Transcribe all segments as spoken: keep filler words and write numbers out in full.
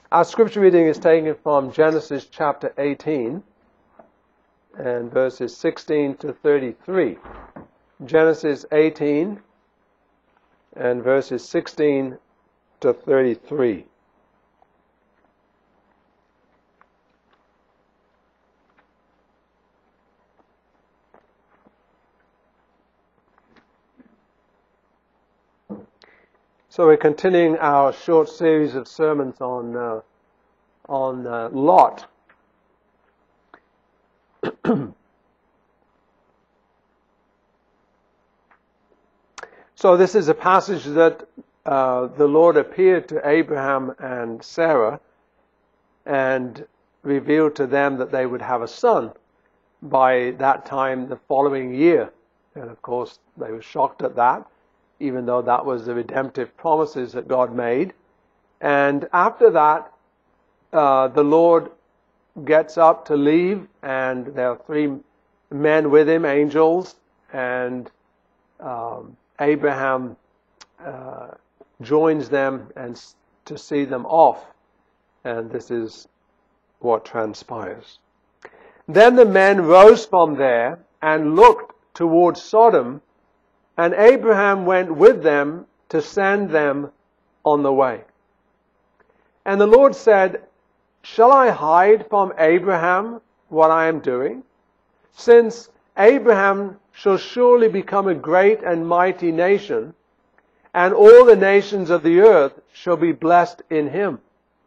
Our scripture reading is taken from Genesis chapter eighteen and verses sixteen to thirty-three. Genesis eighteen and verses sixteen to thirty-three. So we're continuing our short series of sermons on uh, on uh, Lot. So this is a passage that uh, the Lord appeared to Abraham and Sarah and revealed to them that they would have a son by that time the following year. And of course they were shocked at that, even though that was the redemptive promises that God made. And after that, uh, the Lord gets up to leave, and there are three men with him, angels, and um, Abraham uh, joins them and to see them off. And this is what transpires. Then the men rose from there and looked towards Sodom, and Abraham went with them to send them on the way. And the Lord said, "Shall I hide from Abraham what I am doing? Since Abraham shall surely become a great and mighty nation, and all the nations of the earth shall be blessed in him.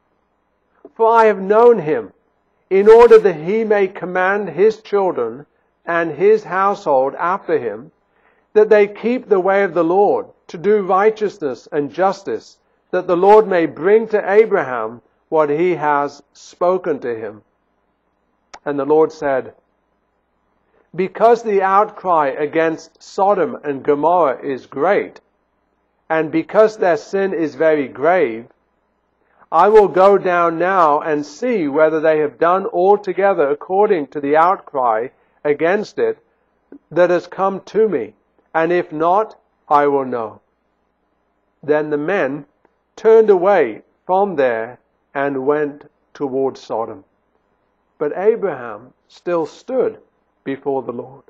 For I have known him, in order that he may command his children and his household after him, that they keep the way of the Lord, to do righteousness and justice, that the Lord may bring to Abraham what he has spoken to him." And the Lord said, "Because the outcry against Sodom and Gomorrah is great, and because their sin is very grave, I will go down now and see whether they have done altogether according to the outcry against it that has come to me. And if not, I will know." Then the men turned away from there and went towards Sodom. But Abraham still stood before the Lord.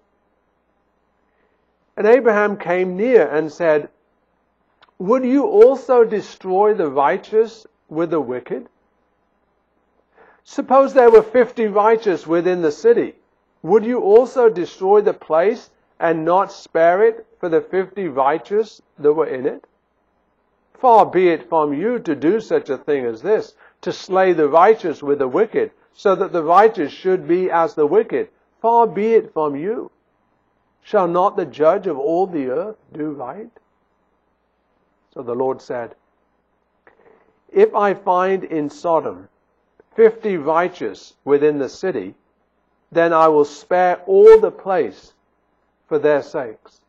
And Abraham came near and said, "Would you also destroy the righteous with the wicked? Suppose there were fifty righteous within the city. Would you also destroy the place and not spare it for the fifty righteous that were in it? Far be it from you to do such a thing as this, to slay the righteous with the wicked, so that the righteous should be as the wicked. Far be it from you. Shall not the judge of all the earth do right?" So the Lord said, "If I find in Sodom fifty righteous within the city, then I will spare all the place for their sakes."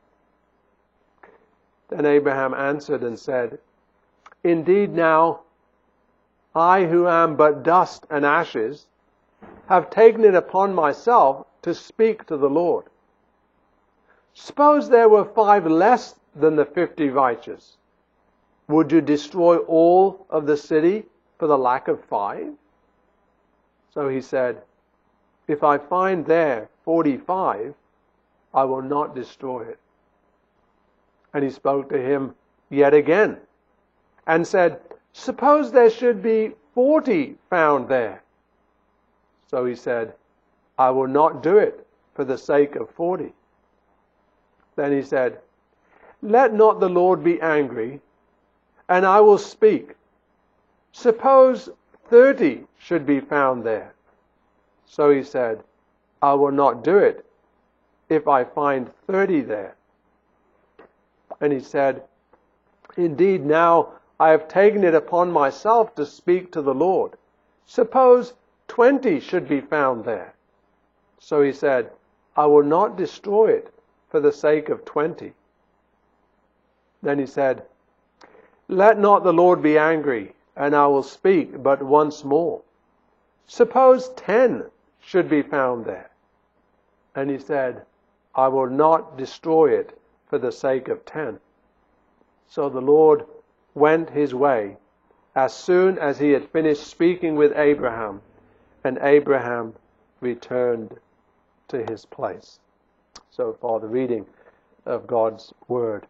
Then Abraham answered and said, "Indeed now, I who am but dust and ashes, have taken it upon myself to speak to the Lord. Suppose there were five less than the fifty righteous. Would you destroy all of the city for the lack of five?" So he said, "If I find there forty-five, I will not destroy it." And he spoke to him yet again and said, "Suppose there should be forty found there." So he said, "I will not do it for the sake of forty." Then he said, "Let not the Lord be angry, and I will speak. Suppose thirty should be found there." So he said, "I will not do it if I find thirty there." And he said, "Indeed now I have taken it upon myself to speak to the Lord. Suppose twenty should be found there." So he said, "I will not destroy it for the sake of twenty." Then he said, "Let not the Lord be angry, and I will speak but once more. Suppose ten should be found there." And he said, "I will not destroy it for the sake of ten." So the Lord went his way as soon as he had finished speaking with Abraham, and Abraham returned to his place. So far, the reading of God's Word.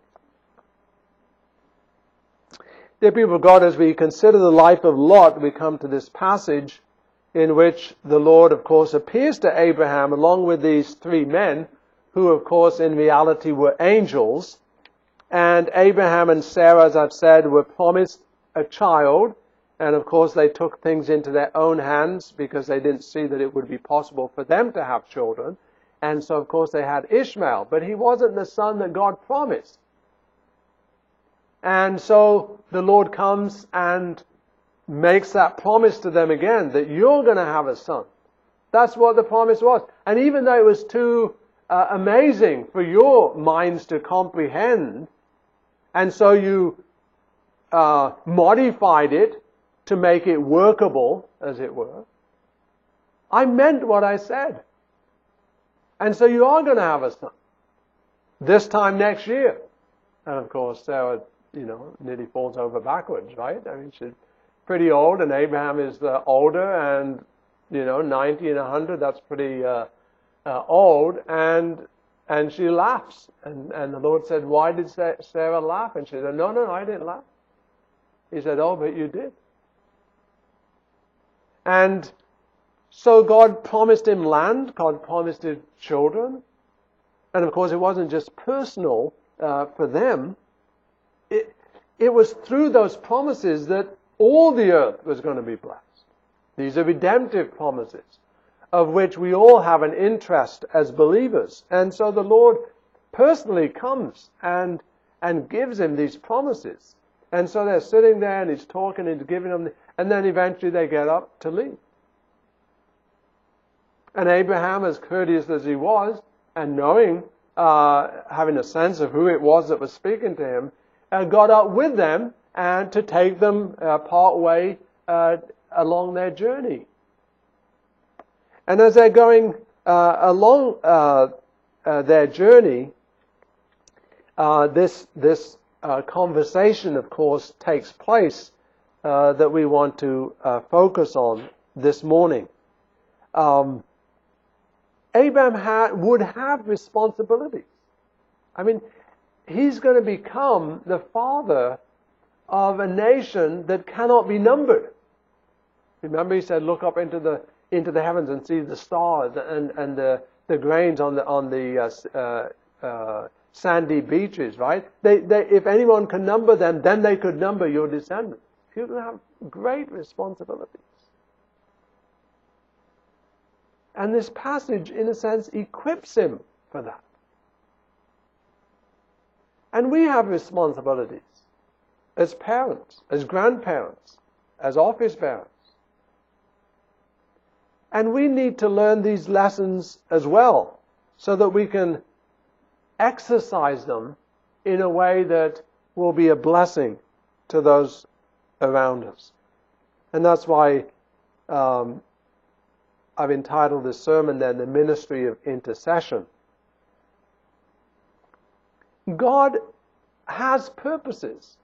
Dear people of God, as we consider the life of Lot, we come to this passage in which the Lord, of course, appears to Abraham along with these three men, who, of course, in reality were angels. And Abraham and Sarah, as I've said, were promised a child. And, of course, they took things into their own hands because they didn't see that it would be possible for them to have children. And so, of course, they had Ishmael. But he wasn't the son that God promised. And so the Lord comes and makes that promise to them again, that you're going to have a son. That's what the promise was. And even though it was too uh, amazing for your minds to comprehend, and so you uh, modified it to make it workable, as it were, I meant what I said. And so you are going to have a son. This time next year. And of course, Sarah, you know, nearly falls over backwards, right? I mean, she's pretty old, and Abraham is uh, older, and, you know, ninety and one hundred, that's pretty uh, uh, old, and and she laughs. And, and the Lord said, why did Sarah laugh? And she said, no, no, no, I didn't laugh. He said, oh, but you did. And so God promised him land, God promised him children, and of course it wasn't just personal uh, for them. It, it was through those promises that all the earth was going to be blessed. These are redemptive promises, of which we all have an interest as believers. And so the Lord personally comes and and gives him these promises. And so they're sitting there, and he's talking and giving them, the, and then eventually they get up to leave. And Abraham, as courteous as he was, and knowing, uh, having a sense of who it was that was speaking to him, uh, got up with them and to take them uh, part way uh, along their journey. And as they're going uh, along uh, uh, their journey, uh, this this uh, conversation, of course, takes place uh, that we want to uh, focus on this morning. Um, Abraham ha- would have responsibilities. I mean, he's going to become the father of a nation that cannot be numbered. Remember, he said, "Look up into the into the heavens and see the stars and and the the grains on the on the uh, uh, uh, sandy beaches." Right? They they if anyone can number them, then they could number your descendants. You're going to have great responsibilities. And this passage, in a sense, equips him for that. And we have responsibilities as parents, as grandparents, as office parents. And we need to learn these lessons as well, so that we can exercise them in a way that will be a blessing to those around us. And that's why um, I've entitled this sermon then, The Ministry of Intercession. God has purposes.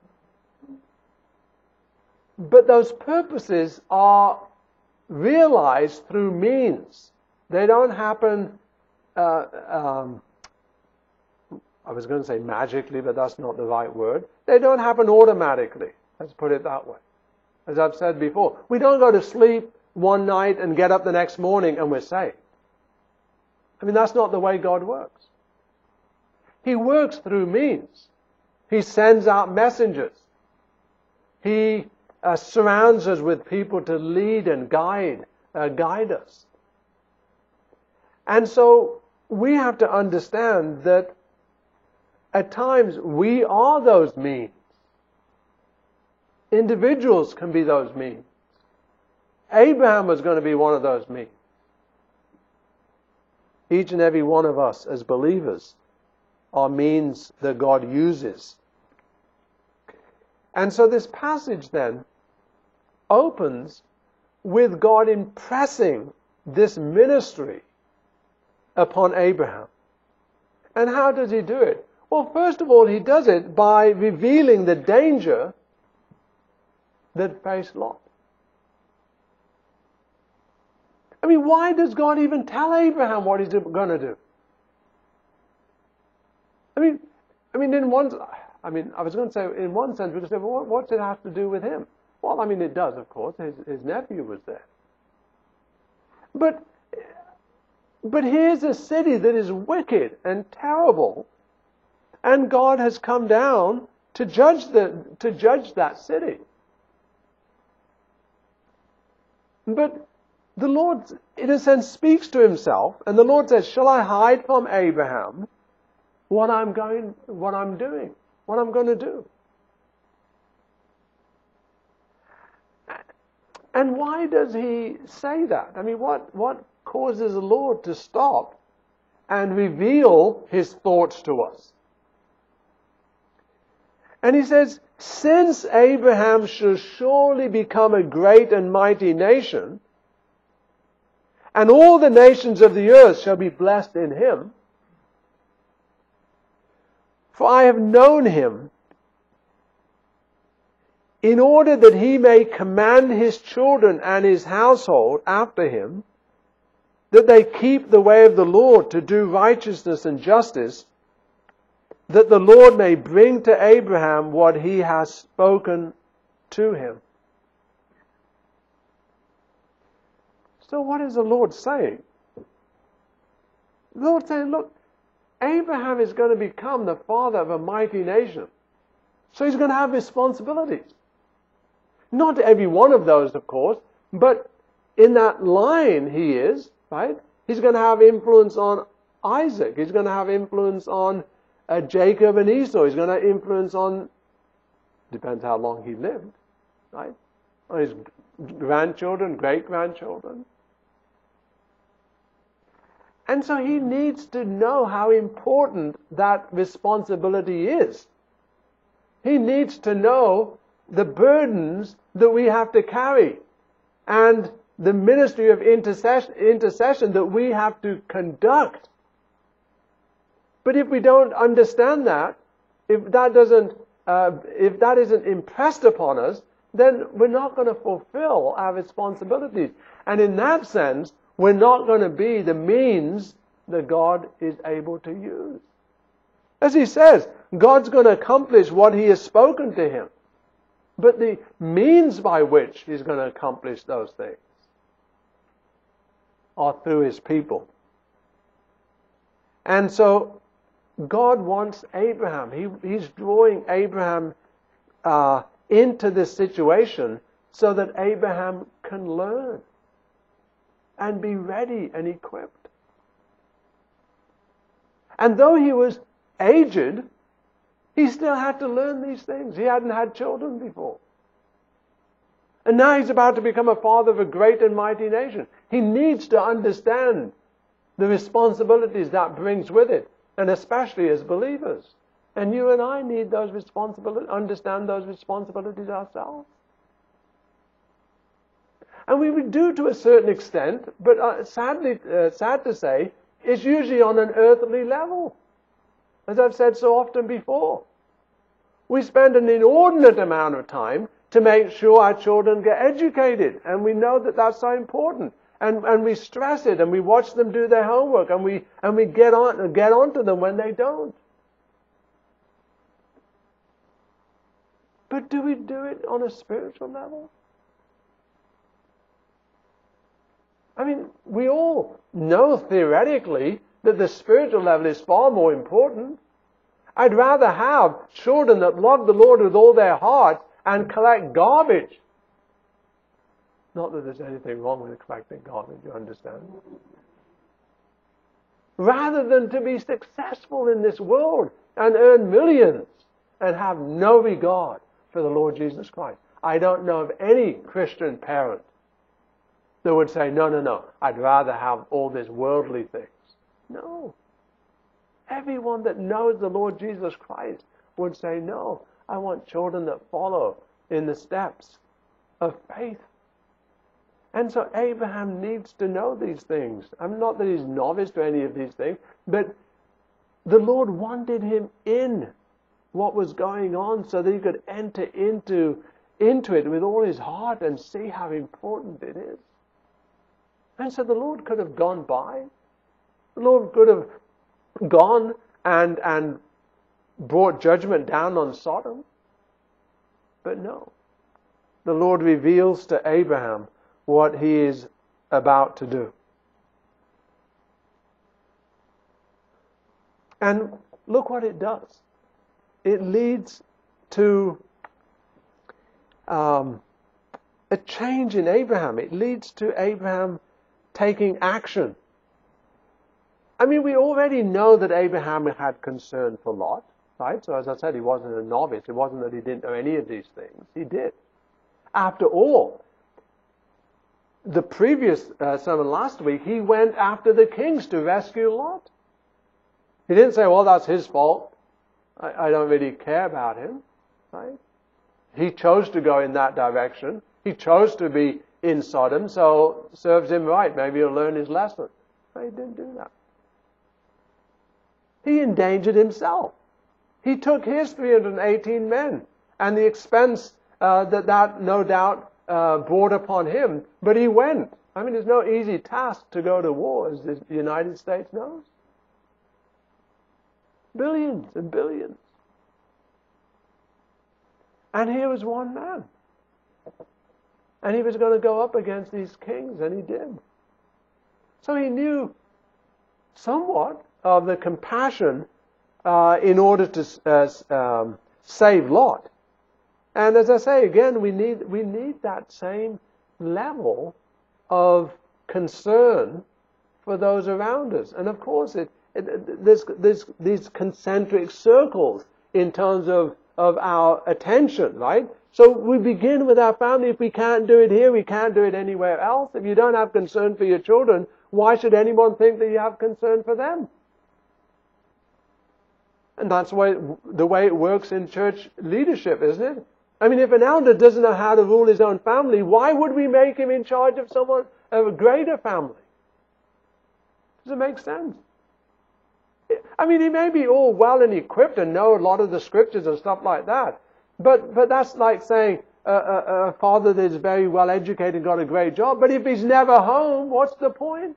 But those purposes are realized through means. They don't happen, uh, um, I was going to say magically, but that's not the right word. They don't happen automatically. Let's put it that way. As I've said before, we don't go to sleep one night and get up the next morning and we're saved. I mean, that's not the way God works. He works through means. He sends out messengers. He uh, surrounds us with people to lead and guide, uh, guide us. And so we have to understand that at times we are those means. Individuals can be those means. Abraham was going to be one of those means. Each and every one of us as believers are means that God uses. And so this passage then opens with God impressing this ministry upon Abraham. And how does he do it? Well, first of all, he does it by revealing the danger that faced Lot. I mean, why does God even tell Abraham what he's going to do? I mean, I mean, in one, I mean, I was going to say, in one sense, we could say, well, what, what's it have to do with him? Well, I mean, it does, of course. His, his nephew was there. But, but here's a city that is wicked and terrible, and God has come down to judge the, to judge that city. But the Lord, in a sense, speaks to himself, and the Lord says, shall I hide from Abraham what I'm going, what I'm doing, what I'm going to do? And why does he say that? I mean, what, what causes the Lord to stop and reveal his thoughts to us? And he says, since Abraham shall surely become a great and mighty nation, and all the nations of the earth shall be blessed in him, for I have known him, in order that he may command his children and his household after him, that they keep the way of the Lord to do righteousness and justice, that the Lord may bring to Abraham what he has spoken to him. So what is the Lord saying? The Lord saying, look, Abraham is going to become the father of a mighty nation. So he's going to have responsibilities. Not every one of those, of course, but in that line he is, right? He's going to have influence on Isaac. He's going to have influence on uh, Jacob and Esau. He's going to have influence on, depends how long he lived, right? On his grandchildren, great-grandchildren. And so he needs to know how important that responsibility is. He needs to know the burdens that we have to carry and the ministry of intercession, intercession that we have to conduct. But if we don't understand that, if that doesn't, uh, if that isn't impressed upon us, then we're not going to fulfill our responsibilities. And in that sense, we're not going to be the means that God is able to use. As he says, God's going to accomplish what he has spoken to him. But the means by which he's going to accomplish those things are through his people. And so God wants Abraham. He, he's drawing Abraham uh, into this situation so that Abraham can learn and be ready and equipped. And though he was aged, he still had to learn these things. He hadn't had children before. And now he's about to become a father of a great and mighty nation. He needs to understand the responsibilities that brings with it, and especially as believers. And you and I need those responsibilities, understand those responsibilities ourselves. And we would do to a certain extent, but uh, sadly, uh, sad to say, it's usually on an earthly level. As I've said so often before. We spend an inordinate amount of time to make sure our children get educated. And we know that that's so important. And, and we stress it, and we watch them do their homework, and we, and we get on, get onto them when they don't. But do we do it on a spiritual level? I mean, we all know theoretically that the spiritual level is far more important. I'd rather have children that love the Lord with all their heart and collect garbage. Not that there's anything wrong with collecting garbage, you understand? Rather than to be successful in this world and earn millions and have no regard for the Lord Jesus Christ. I don't know of any Christian parent that would say, no, no, no, I'd rather have all these worldly things. No. Everyone that knows the Lord Jesus Christ would say, no, I want children that follow in the steps of faith. And so Abraham needs to know these things. I'm not that he's novice to any of these things, but the Lord wanted him in what was going on so that he could enter into into it with all his heart and see how important it is. And so the Lord could have gone by. The Lord could have gone and, and brought judgment down on Sodom. But no. The Lord reveals to Abraham what he is about to do. And look what it does. It leads to um, a change in Abraham. It leads to Abraham taking action. I mean, we already know that Abraham had concern for Lot, right? So as I said, he wasn't a novice. It wasn't that he didn't know any of these things. He did. After all, the previous uh, sermon last week, he went after the kings to rescue Lot. He didn't say, well, that's his fault. I, I don't really care about him, right? He chose to go in that direction. He chose to be in Sodom, so serves him right. Maybe he'll learn his lesson. No, he didn't do that. He endangered himself. He took his three hundred eighteen men and the expense uh, that that no doubt uh, brought upon him, but he went. I mean, it's no easy task to go to war, as the United States knows. Billions and billions. And here was one man. And he was going to go up against these kings, and he did. So he knew somewhat of the compassion uh, in order to uh, um, save Lot. And as I say again, we need we need that same level of concern for those around us. And of course, it, it there's, there's these concentric circles in terms of of our attention, right? So we begin with our family. If we can't do it here, we can't do it anywhere else. If you don't have concern for your children, why should anyone think that you have concern for them? And that's why the way it works in church leadership, isn't it? I mean, if an elder doesn't know how to rule his own family, why would we make him in charge of someone of a greater family? Does it make sense? I mean, he may be all well and equipped and know a lot of the scriptures and stuff like that. But but that's like saying a, a, a father that is very well educated and got a great job. But if he's never home, what's the point?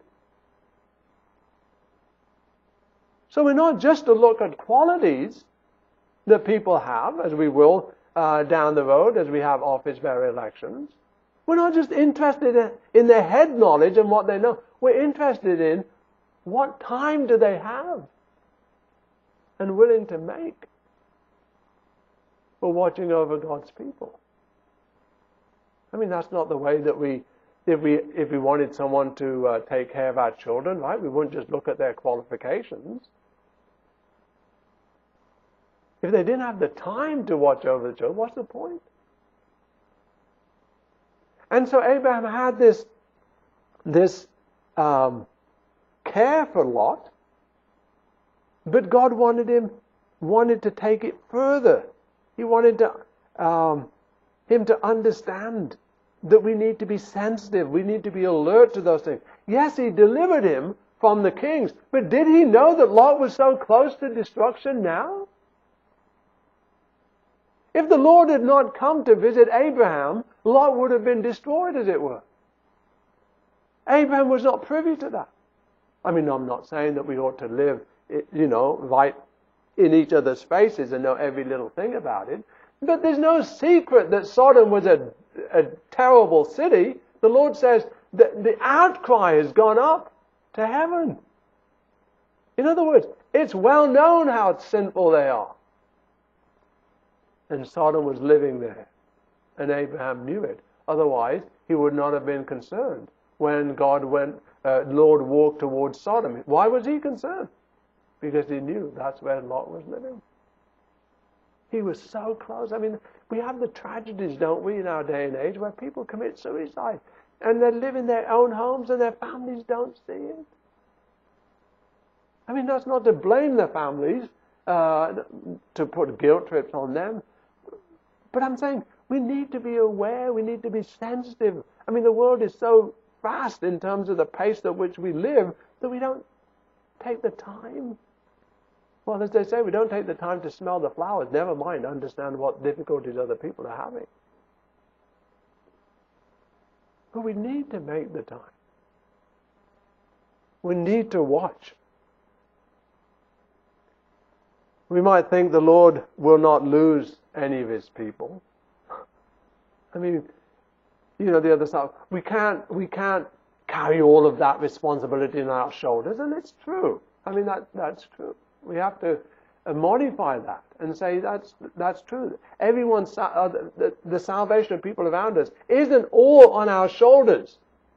So we're not just to look at qualities that people have, as we will uh, down the road, as we have office bearer elections. We're not just interested in, in their head knowledge and what they know. We're interested in what time do they have and willing to make for watching over God's people. I mean, that's not the way that we, if we if we wanted someone to uh, take care of our children, right? We wouldn't just look at their qualifications. If they didn't have the time to watch over the children, what's the point? And so Abraham had this, this um, care for Lot, but God wanted him, wanted to take it further. He wanted to, um, him to understand that we need to be sensitive. We need to be alert to those things. Yes, he delivered him from the kings, but did he know that Lot was so close to destruction now? If the Lord had not come to visit Abraham, Lot would have been destroyed, as it were. Abraham was not privy to that. I mean, I'm not saying that we ought to live, you know, right in each other's faces and know every little thing about it. But there's no secret that Sodom was a, a terrible city. The Lord says that the outcry has gone up to heaven. In other words, it's well known how sinful they are. And Sodom was living there. And Abraham knew it. Otherwise, he would not have been concerned when God went, uh, Lord walked towards Sodom. Why was he concerned? Because he knew that's where Lot was living. He was so close. I mean, we have the tragedies, don't we, in our day and age, where people commit suicide. And they live in their own homes and their families don't see it. I mean, that's not to blame the families, uh, to put guilt trips on them. But I'm saying we need to be aware, we need to be sensitive. I mean, the world is so fast in terms of the pace at which we live that we don't take the time. Well, as they say, we don't take the time to smell the flowers. Never mind understand what difficulties other people are having. But we need to make the time. We need to watch. We might think the Lord will not lose any of His people. I mean, you know, the other side. We can't, we can't carry all of that responsibility on our shoulders, and it's true. I mean, that that's true. We have to uh, modify that and say that's that's true. Everyone's uh, the, the salvation of people around us isn't all on our shoulders,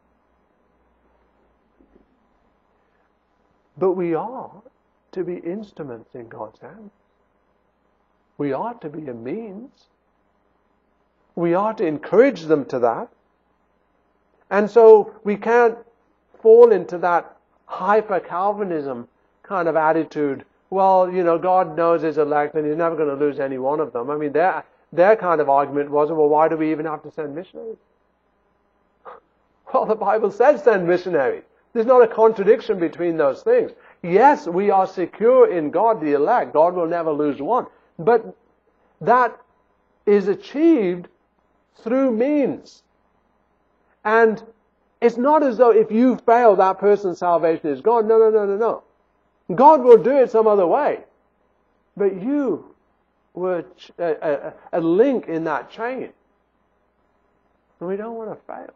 but we are to be instruments in God's hand. We are to be a means. We are to encourage them to that. And so we can't fall into that hyper-Calvinism kind of attitude. Well, you know, God knows His elect and He's never going to lose any one of them. I mean, their, their kind of argument was, well, why do we even have to send missionaries? Well, the Bible says send missionaries. There's not a contradiction between those things. Yes, we are secure in God, the elect. God will never lose one. But that is achieved through means. And it's not as though if you fail, that person's salvation is gone. No, no, no, no, no. God will do it some other way. But you were a, a, a link in that chain. And we don't want to fail.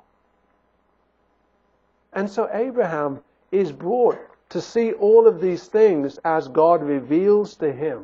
And so Abraham is brought to see all of these things as God reveals to him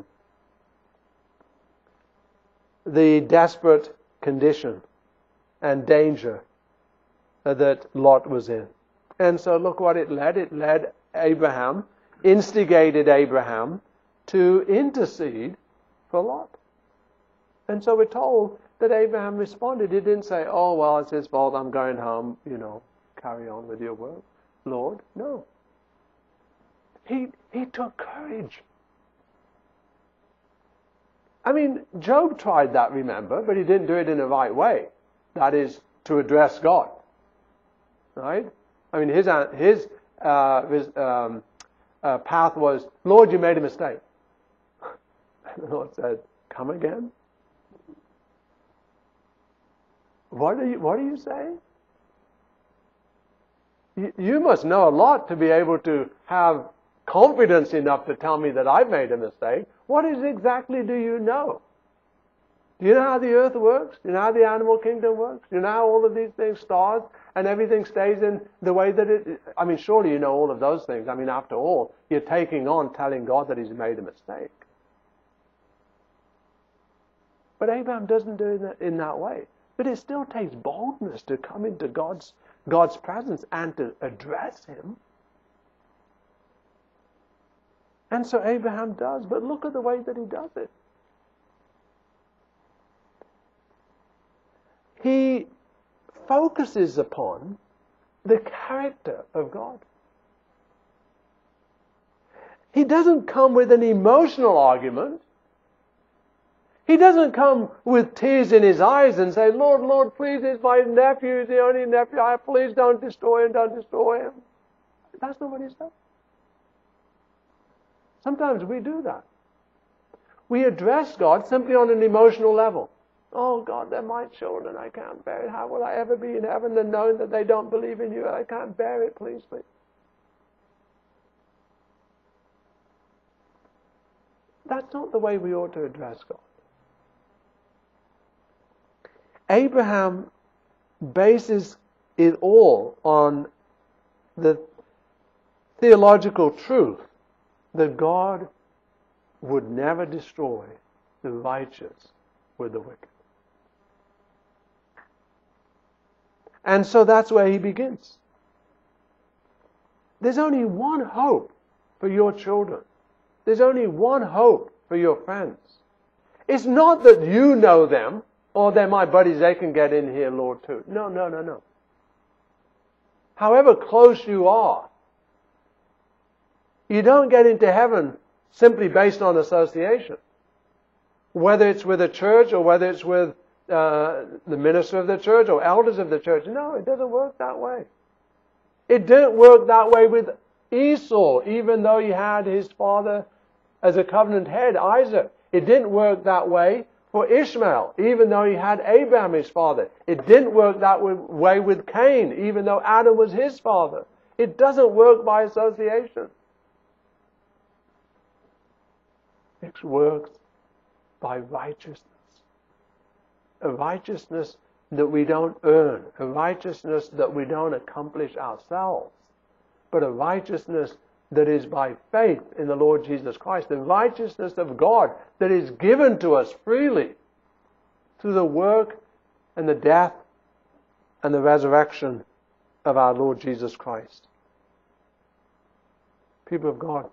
the desperate condition and danger that Lot was in. And so look what it led. It led Abraham, instigated Abraham to intercede for Lot. And so we're told that Abraham responded. He didn't say, oh, well, it's his fault, I'm going home, you know, carry on with your work, Lord. No. He, he took courage. I mean, Job tried that, remember, but he didn't do it in the right way. That is, to address God. Right? I mean, his his, uh, his um, uh, path was, Lord, you made a mistake. And the Lord said, come again? What are you, what are you saying? You, you must know a lot to be able to have confidence enough to tell me that I've made a mistake. What is exactly do you know? Do you know how the earth works? Do you know how the animal kingdom works? Do you know how all of these things, stars, and everything stays in the way that it... I mean, surely you know all of those things. I mean, after all, you're taking on telling God that He's made a mistake. But Abraham doesn't do it in that way. But it still takes boldness to come into God's, God's presence and to address Him. And so Abraham does. But look at the way that he does it. He focuses upon the character of God. He doesn't come with an emotional argument. He doesn't come with tears in his eyes and say, Lord, Lord, please, he's my nephew, he's the only nephew I have. Please don't destroy him, don't destroy him. That's not what he says. Sometimes we do that. We address God simply on an emotional level. Oh, God, they're my children. I can't bear it. How will I ever be in heaven and knowing that they don't believe in you? I can't bear it. Please, please. That's not the way we ought to address God. Abraham bases it all on the theological truth that God would never destroy the righteous with the wicked. And so that's where he begins. There's only one hope for your children. There's only one hope for your friends. It's not that you know them, or they're my buddies, they can get in here, Lord, too. No, no, no, no. However close you are, you don't get into heaven simply based on association. Whether it's with a church or whether it's with uh, the minister of the church or elders of the church. No, it doesn't work that way. It didn't work that way with Esau, even though he had his father as a covenant head, Isaac. It didn't work that way for Ishmael, even though he had Abraham his father. It didn't work that way with Cain, even though Adam was his father. It doesn't work by association. It works by righteousness. A righteousness that we don't earn, a righteousness that we don't accomplish ourselves, but a righteousness that is by faith in the Lord Jesus Christ, the righteousness of God that is given to us freely through the work and the death and the resurrection of our Lord Jesus Christ. People of God,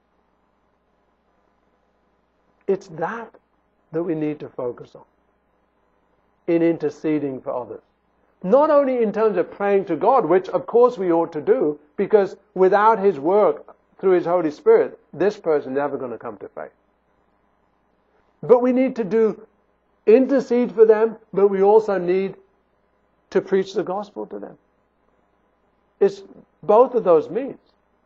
it's that that we need to focus on in interceding for others. Not only in terms of praying to God, which of course we ought to do, because without His work through His Holy Spirit, this person is never going to come to faith. But we need to do intercede for them, but we also need to preach the gospel to them. It's both of those means.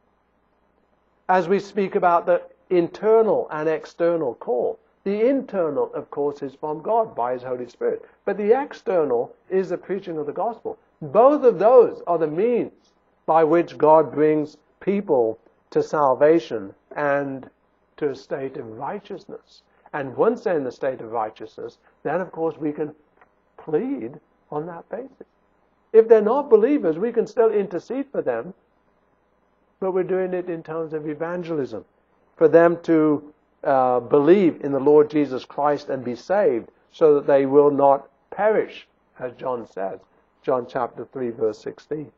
As we speak about the internal and external call. The internal, of course, is from God by His Holy Spirit. But the external is the preaching of the gospel. Both of those are the means by which God brings people to salvation and to a state of righteousness. And once they're in the state of righteousness, then of course we can plead on that basis. If they're not believers, we can still intercede for them, but we're doing it in terms of evangelism. For them to uh, believe in the Lord Jesus Christ and be saved, so that they will not perish, as John says. John chapter three, verse sixteen.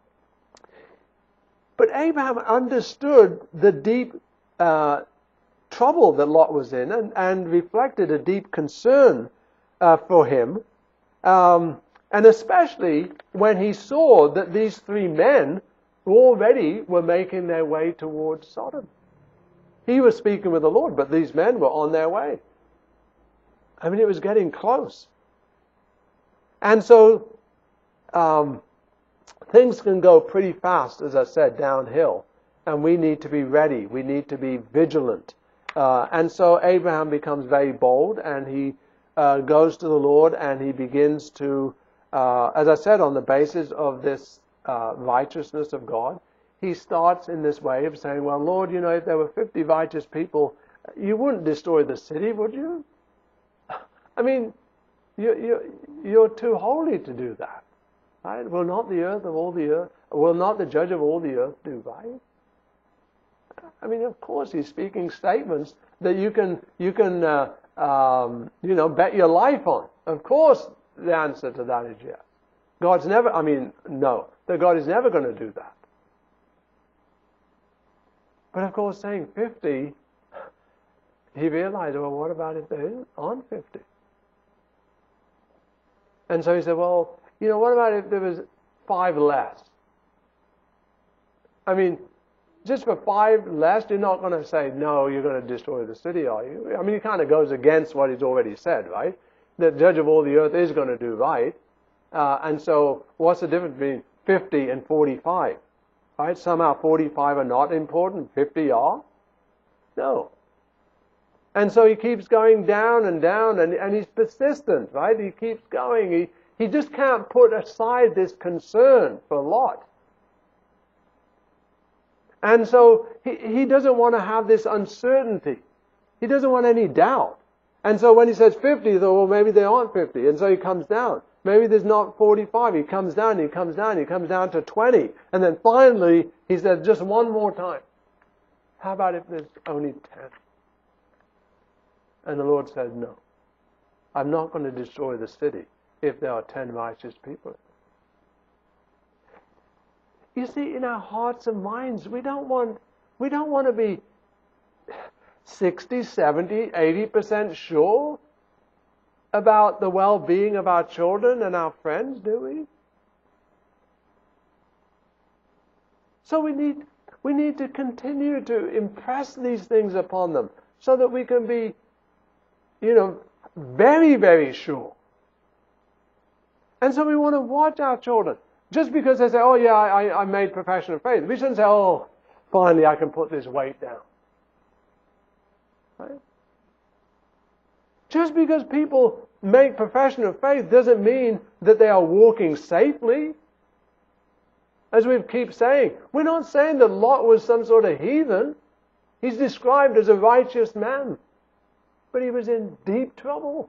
But Abraham understood the deep uh, trouble that Lot was in, and, and reflected a deep concern uh, for him. Um, and especially when he saw that these three men already were making their way towards Sodom. He was speaking with the Lord, but these men were on their way. I mean, it was getting close. And so, um, things can go pretty fast, as I said, downhill. And we need to be ready. We need to be vigilant. Uh, and so Abraham becomes very bold, and he uh, goes to the Lord, and he begins to, uh, as I said, on the basis of this uh, righteousness of God, he starts in this way of saying, well, Lord, you know, if there were fifty righteous people, you wouldn't destroy the city, would you? I mean, you, you, you're too holy to do that. Right? Will not the earth of all the earth, will not the judge of all the earth do right? I mean, of course, he's speaking statements that you can, you can, uh, um, you know, bet your life on. Of course, the answer to that is yes. God's never, I mean, no, that God is never going to do that. But of course, saying fifty, he realized, well, what about if there aren't fifty? And so he said, well, you know, what about if there was five less? I mean, just for five less, you're not going to say, no, you're going to destroy the city, are you? I mean, it kind of goes against what he's already said, right? The judge of all the earth is going to do right. Uh, and so what's the difference between fifty and forty-five? Right? Somehow forty-five are not important, fifty are? No. And so he keeps going down and down, and, and he's persistent, right? He keeps going. He, he just can't put aside this concern for Lot. And so he, he doesn't want to have this uncertainty. He doesn't want any doubt. And so when he says fifty, he thought, well, maybe there aren't fifty. And so he comes down. Maybe there's not forty-five. He comes down, he comes down, he comes down to twenty. And then finally, he said, just one more time. How about if there's only ten? And the Lord said, no. I'm not going to destroy the city if there are ten righteous people. You see, in our hearts and minds, we don't want, we don't want to be sixty, seventy, eighty percent sure about the well-being of our children and our friends, do we? So we need, we need to continue to impress these things upon them so that we can be, you know, very, very sure. And so we want to watch our children. Just because they say, oh yeah, I, I made profession of faith, we shouldn't say, oh, finally I can put this weight down. Right? Just because people make profession of faith doesn't mean that they are walking safely. As we keep saying, we're not saying that Lot was some sort of heathen. He's described as a righteous man. But he was in deep trouble.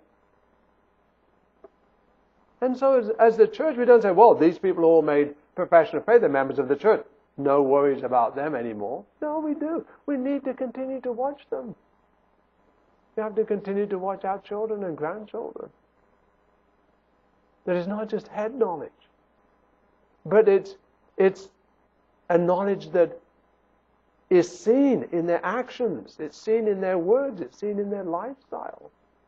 And so as, as the church, we don't say, well, these people all made profession of faith, they're members of the church. No worries about them anymore. No, we do. We need to continue to watch them. We have to continue to watch our children and grandchildren. That is not just head knowledge, but it's it's a knowledge that is seen in their actions, it's seen in their words, it's seen in their lifestyle.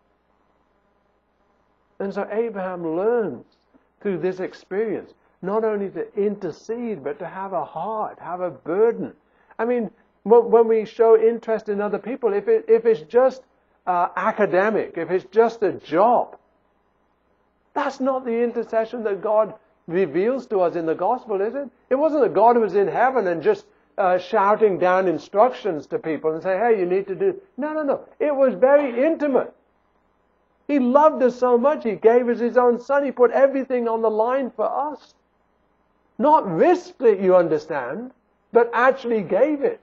And so Abraham learns through this experience not only to intercede, but to have a heart, have a burden. I mean, when we show interest in other people, if it, if it's just uh, academic, if it's just a job, that's not the intercession that God reveals to us in the gospel, is it? It wasn't that God was in heaven and just uh, shouting down instructions to people and say, hey, you need to do... No, no, no. It was very intimate. He loved us so much, He gave us His own Son. He put everything on the line for us. Not risked it, you understand, but actually gave it.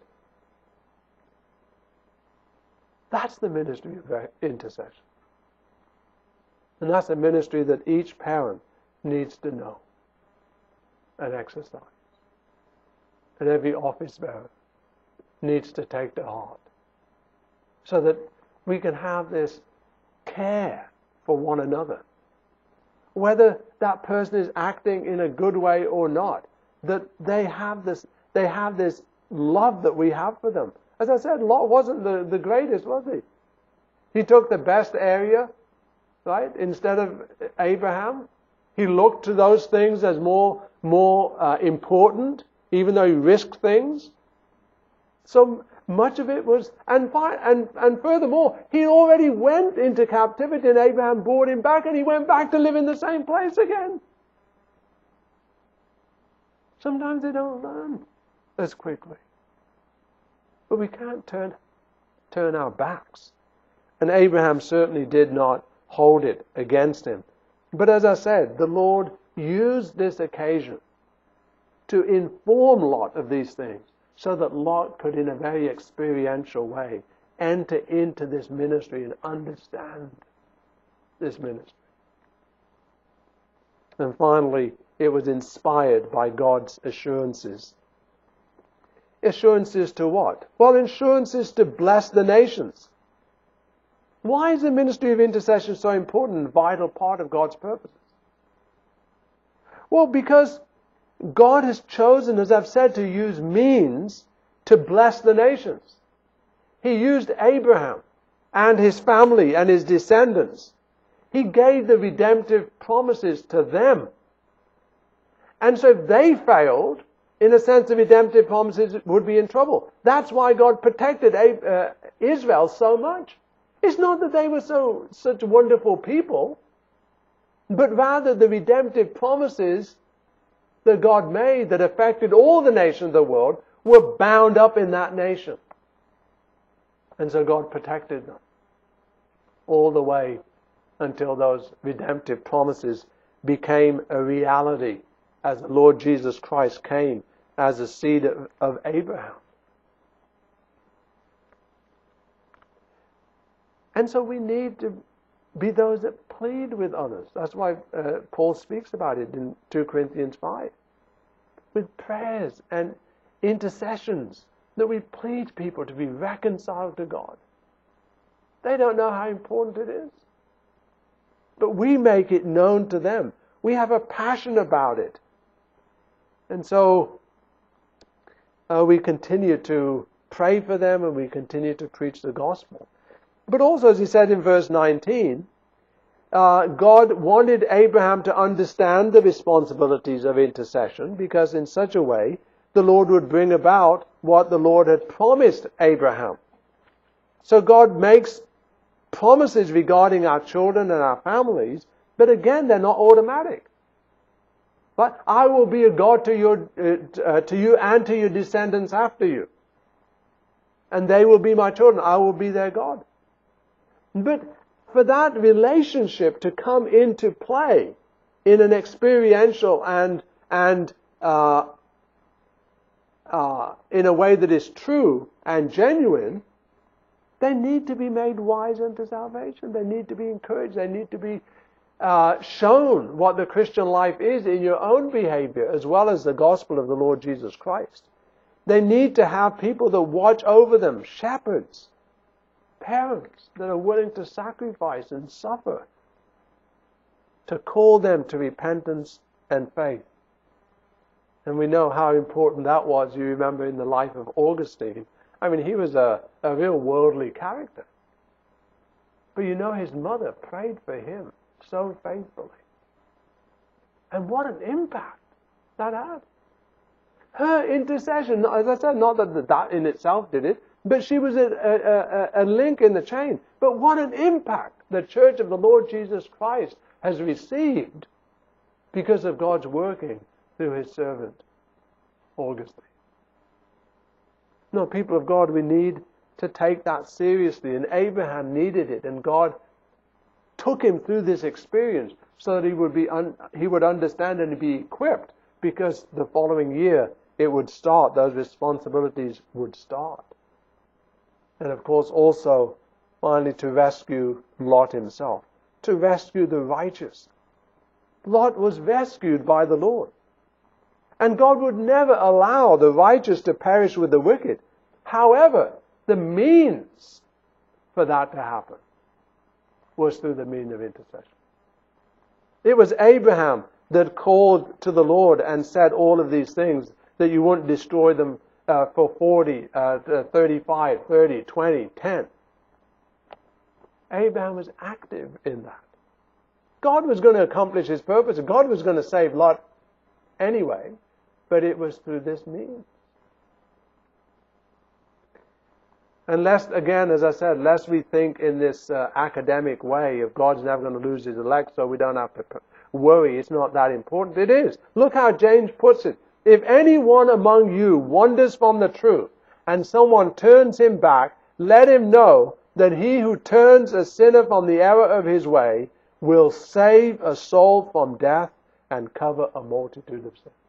That's the ministry of intercession. And that's a ministry that each parent needs to know and exercise. And every office bearer needs to take to heart. So that we can have this care for one another. Whether that person is acting in a good way or not, that they have this, they have this love that we have for them. As I said, Lot wasn't the, the greatest, was he? He took the best area, right? Instead of Abraham, he looked to those things as more, more uh, important, even though he risked things. So much of it was, and, and, and furthermore, he already went into captivity and Abraham brought him back and he went back to live in the same place again. Sometimes they don't learn as quickly. But we can't turn, turn our backs. And Abraham certainly did not hold it against him. But as I said, the Lord used this occasion to inform Lot of these things, so that Lot could, in a very experiential way, enter into this ministry and understand this ministry. And finally, it was inspired by God's assurances. Assurances to what? Well, assurances to bless the nations. Why is the ministry of intercession so important and vital part of God's purposes? Well, because God has chosen, as I've said, to use means to bless the nations. He used Abraham and his family and his descendants. He gave the redemptive promises to them. And so if they failed, in a sense, the redemptive promises would be in trouble. That's why God protected Israel so much. It's not that they were so such wonderful people, but rather the redemptive promises that God made that affected all the nations of the world were bound up in that nation. And so God protected them all the way until those redemptive promises became a reality as the Lord Jesus Christ came as a seed of, of Abraham. And so we need to be those that plead with others. That's why uh, Paul speaks about it in two Corinthians five. With prayers and intercessions, that we plead people to be reconciled to God. They don't know how important it is. But we make it known to them. We have a passion about it. And so uh, we continue to pray for them and we continue to preach the gospel. But also, as he said in verse nineteen, uh, God wanted Abraham to understand the responsibilities of intercession, because in such a way the Lord would bring about what the Lord had promised Abraham. So God makes promises regarding our children and our families, but again, they're not automatic. But I will be a God to your, uh, to you and to your descendants after you. And they will be my children. I will be their God. But for that relationship to come into play in an experiential and and uh, uh, in a way that is true and genuine, they need to be made wise unto salvation. They need to be encouraged. They need to be uh, shown what the Christian life is in your own behavior, as well as the gospel of the Lord Jesus Christ. They need to have people that watch over them, shepherds, parents that are willing to sacrifice and suffer to call them to repentance and faith. And we know how important that was, you remember, in the life of Augustine. I mean, he was a, a real worldly character. But you know, his mother prayed for him so faithfully. And what an impact that had. Her intercession, as I said, not that that in itself did it, but she was a, a, a link in the chain. But what an impact the Church of the Lord Jesus Christ has received because of God's working through his servant, Augustine. No, people of God, we need to take that seriously. And Abraham needed it, and God took him through this experience so that he would be un- he would understand and be equipped, because the following year it would start, those responsibilities would start. And of course also, finally, to rescue Lot himself, to rescue the righteous. Lot was rescued by the Lord. And God would never allow the righteous to perish with the wicked. However, the means for that to happen was through the means of intercession. It was Abraham that called to the Lord and said all of these things, that you wouldn't destroy them uh, for forty, uh, thirty-five, thirty, twenty, ten. Abraham was active in that. God was going to accomplish his purpose. God was going to save Lot anyway, but it was through this means. And lest, again, as I said, lest we think in this uh, academic way of God's never going to lose his elect, so we don't have to worry, it's not that important. It is. Look how James puts it. If anyone among you wanders from the truth, and someone turns him back, let him know that he who turns a sinner from the error of his way will save a soul from death and cover a multitude of sins.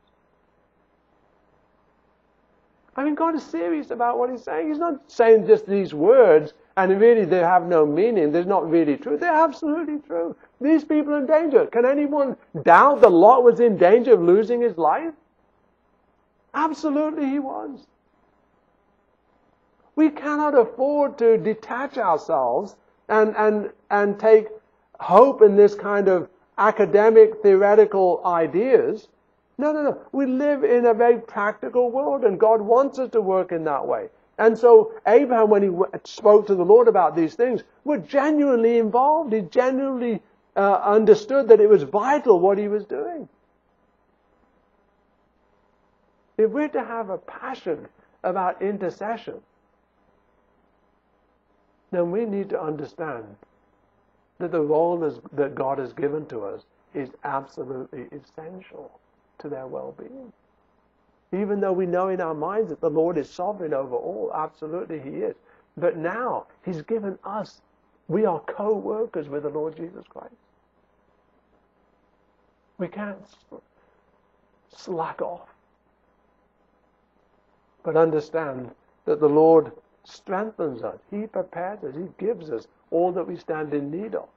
I mean, God is serious about what he's saying. He's not saying just these words and really they have no meaning. They're not really true. They're absolutely true. These people are in danger. Can anyone doubt that Lot was in danger of losing his life? Absolutely he was. We cannot afford to detach ourselves and, and, and take hope in this kind of academic, theoretical ideas. No, no, no. We live in a very practical world, and God wants us to work in that way. And so Abraham, when he spoke to the Lord about these things, was genuinely involved. He genuinely uh, understood that it was vital what he was doing. If we're to have a passion about intercession, then we need to understand that the role is, that God has given to us is absolutely essential to their well-being. Even though we know in our minds that the Lord is sovereign over all, absolutely he is. But now he's given us, we are co-workers with the Lord Jesus Christ. We can't slack off. But understand that the Lord strengthens us. He prepares us. He gives us all that we stand in need of.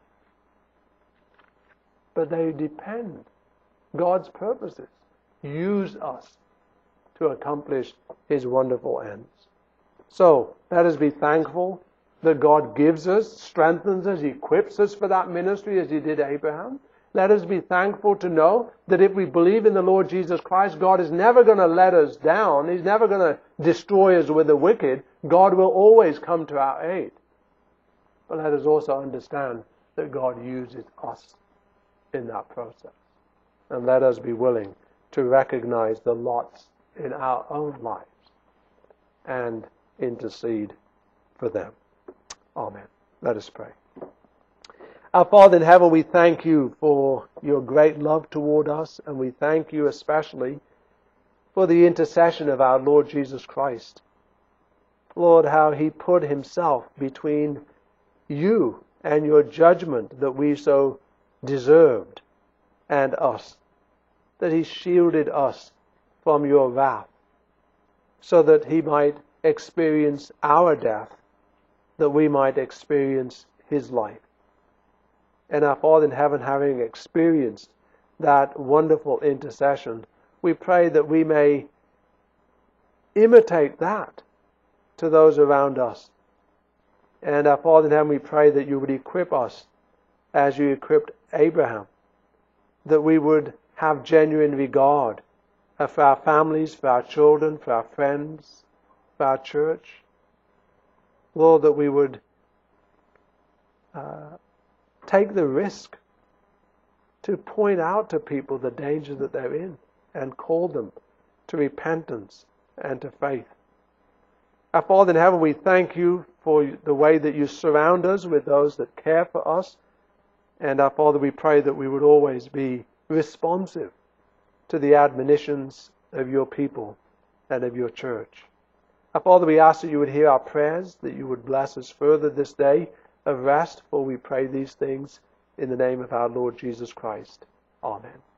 But they depend. God's purposes use us to accomplish his wonderful ends. So, let us be thankful that God gives us, strengthens us, equips us for that ministry as he did Abraham. Let us be thankful to know that if we believe in the Lord Jesus Christ, God is never going to let us down. He's never going to destroy us with the wicked. God will always come to our aid. But let us also understand that God uses us in that process. And let us be willing to recognize the lots in our own lives and intercede for them. Amen. Let us pray. Our Father in heaven, we thank you for your great love toward us, and we thank you especially for the intercession of our Lord Jesus Christ. Lord, how he put himself between you and your judgment that we so deserved, and us, that he shielded us from your wrath, so that he might experience our death, that we might experience his life. And our Father in heaven, having experienced that wonderful intercession, we pray that we may imitate that to those around us. And our Father in heaven, we pray that you would equip us as you equipped Abraham, that we would have genuine regard for our families, for our children, for our friends, for our church. Lord, that we would uh, take the risk to point out to people the danger that they're in and call them to repentance and to faith. Our Father in heaven, we thank you for the way that you surround us with those that care for us. And our Father, we pray that we would always be responsive to the admonitions of your people and of your church. Our Father, we ask that you would hear our prayers, that you would bless us further this day of rest, for we pray these things in the name of our Lord Jesus Christ. Amen.